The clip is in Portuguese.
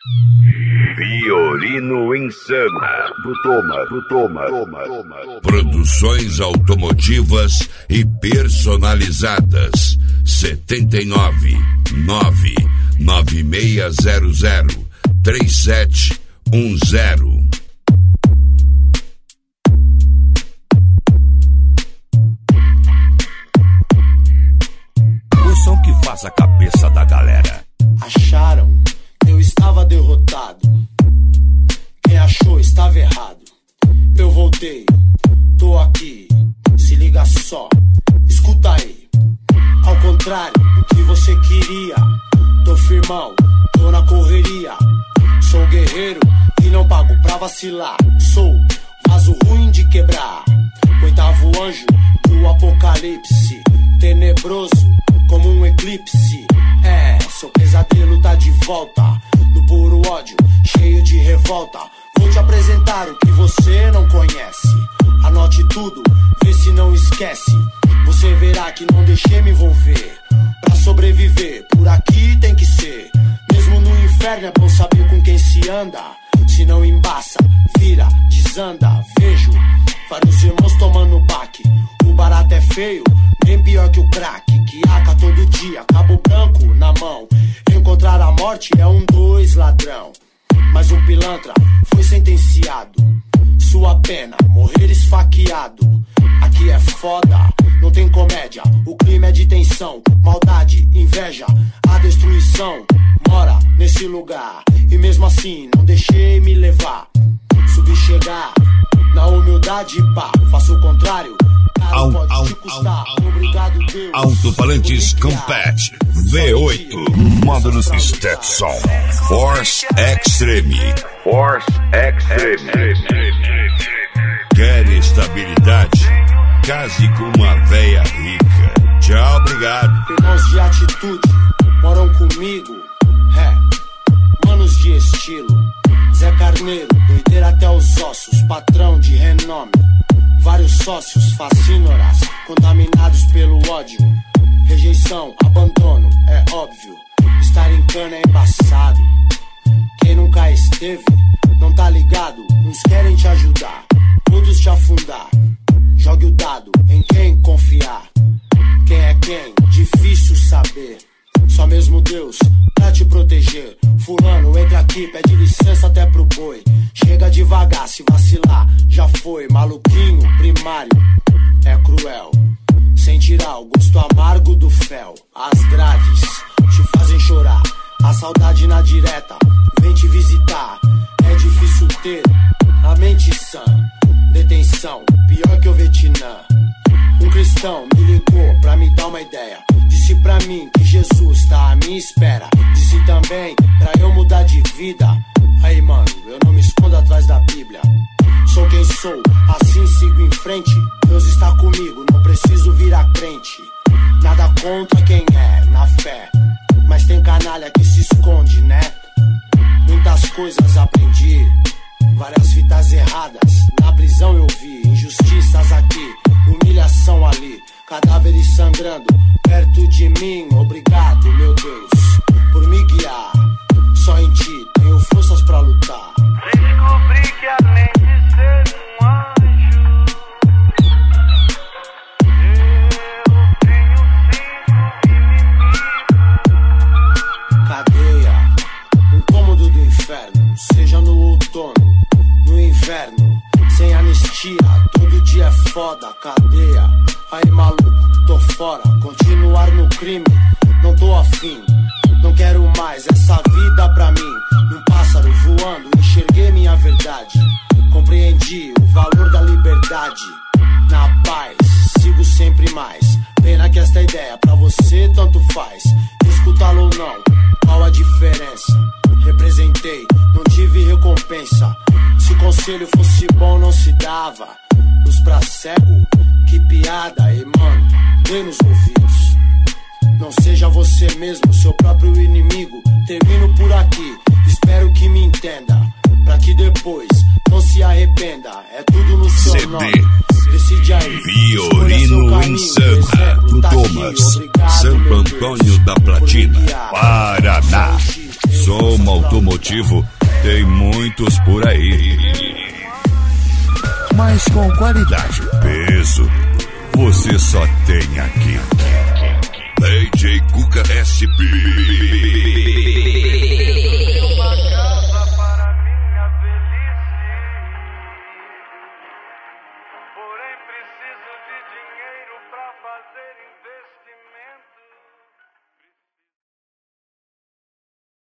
Fiorino Insana do Toma. Produções automotivas e personalizadas. 799-9600-3710. O som que faz a cabeça da galera. Acharam que eu estava derrotado. Quem achou estava errado. Eu voltei, tô aqui. Se liga só, escuta aí. Ao contrário do que você queria, tô firmão, tô na correria. Sou guerreiro e não pago pra vacilar. Sou vaso ruim de quebrar, oitavo anjo do apocalipse. Tenebroso como um eclipse. Seu pesadelo tá de volta. No puro ódio, cheio de revolta. Vou te apresentar o que você não conhece. Anote tudo, vê se não esquece. Você verá que não deixei me envolver. Pra sobreviver, por aqui tem que ser. Mesmo no inferno é bom saber com quem se anda. Se não embaça, vira, desanda. Vejo vários irmãos tomando baque. O barato é feio, bem pior que o crack. Que aca todo dia, cabo branco na mão. Encontrar a morte é 2 ladrão. Mas um pilantra foi sentenciado. Sua pena, morrer esfaqueado. Aqui é foda, não tem comédia. O clima é de tensão, maldade, inveja. A destruição mora nesse lugar. E mesmo assim não deixei me levar. Subi chegar na humildade, pá. Faço o contrário, caro pode te custar. Obrigado, Deus. Alto-falantes Compact V8 Módulos Stetson Force Extreme. Quer estabilidade? Case com uma véia rica. Tchau, obrigado. Irmãos de atitude moram comigo. Manos de estilo. Zé Carneiro, doideira até os ossos. Patrão de renome. Vários sócios, fascínoras, contaminados pelo ódio. Rejeição, abandono, é óbvio. Estar em cana é embaçado. Quem nunca esteve, não tá ligado. Uns querem te ajudar, outros te afundar. Jogue o dado em quem confiar. Quem é quem? Difícil saber. Só mesmo Deus pra te proteger. Fulano, entra aqui, pede licença até pro boi. Chega devagar, se vacilar, já foi. Maluquinho, primário, é cruel. Sem tirar o gosto amargo do fel. As grades te fazem chorar. A saudade na direta vem te visitar. É difícil ter a mente sã. Detenção, pior que o Vietnã. Um cristão me ligou pra me dar uma ideia. Disse pra mim que Jesus tá à minha espera. Disse também pra eu mudar de vida. Aí mano, eu não me escondo atrás da Bíblia. Sou quem sou, assim sigo em frente. Deus está comigo, não preciso virar crente. Nada contra quem é, na fé. Mas tem canalha que se esconde, né? Muitas coisas aprendi, várias fitas erradas. Na prisão eu vi injustiças aqui, humilhação ali, cadáveres sangrando perto de mim. Obrigado, meu Deus, por me guiar. Só em ti tenho forças pra lutar. Descobri que além de ser um anjo, eu tenho 5 inimigos. Cadeia, um cômodo do inferno. Seja no outono, no inverno, sem anistia, todo dia é foda. Cadeia, aí maluco, tô fora. Continuar no crime, não tô afim. Não quero mais essa vida pra mim. Num pássaro voando, enxerguei minha verdade. Compreendi o valor da liberdade. Na paz, sigo sempre mais. Pena que esta ideia pra você tanto faz. Escutá-lo ou não, qual a diferença? Representei, não tive recompensa. Se conselho fosse bom não se dava. Luz pra cego, que piada. E mano, dê nos ouvidos. Não seja você mesmo, seu próprio inimigo. Termino por aqui, espero que me entenda. Pra que depois não se arrependa. É tudo no seu CD. nome. Decide aí. Fiorino Insana do Thomas, Santo Antônio da Platina, Paraná. Som automotivo tem muitos por aí, mas com qualidade e peso você só tem aqui. DJ Cuca SP.